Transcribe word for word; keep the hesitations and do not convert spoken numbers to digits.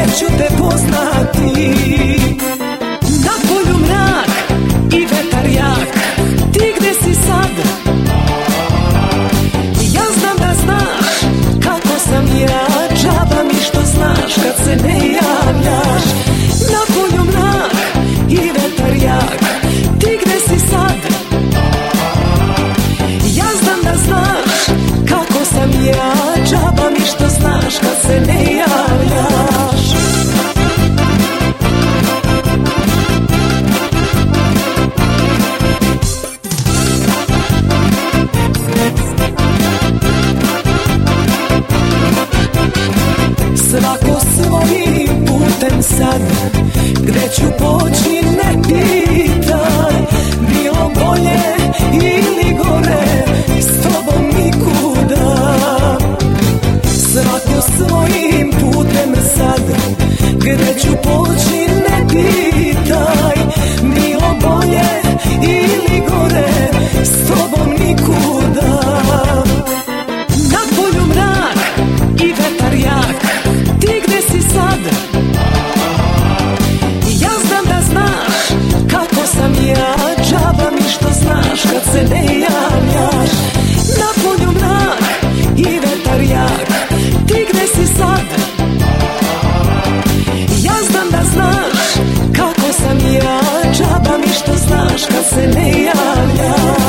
ću te poznati. Na polju mrak i vetar jak, ti gde si sad? Ja znam da znaš kako sam ja, džaba mi što znaš kad se ne javljaš. Na polju mrak i vetar jak, ti gde si sad? Ja znam da znaš kako sam ja, džaba mi što znaš kad se ne javljaš. Svako svojim putem sad, gde ću poći ne pitaj. Bilo bolje ili gore, s tobom nikuda. Svako svojim putem sad, gde ću poći ne pitaj. Bilo bolje ili gore, s tobom nikuda. Na polju mrak i vetar jak, ti gde si sad? Ja znam da znaš kako sam ja, džaba mi što znaš kad se ne javljaš. Na polju mrak i vetar jak, ti gde si sad? Ja znam da znaš kako sam ja, džaba mi što znaš kad se ne javljaš.